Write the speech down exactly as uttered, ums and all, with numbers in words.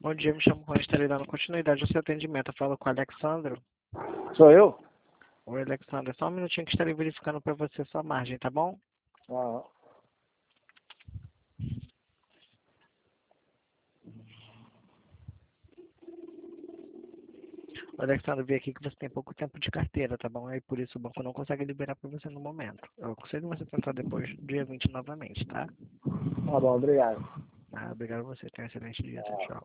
Bom dia, me chamo Juan, estarei dando continuidade ao seu atendimento. Eu falo com o Alexandro. Sou eu? Oi, Alexandro. Só um minutinho que estarei verificando para você sua margem, tá bom? Ah, Ô, Alexandro, vi aqui que você tem pouco tempo de carteira, tá bom? Aí por isso o banco não consegue liberar para você no momento. Eu aconselho você tentar depois do dia vinte novamente, tá? tá bom, obrigado. Ah, obrigado a você. Tenha um excelente dia. Tchau, tchau.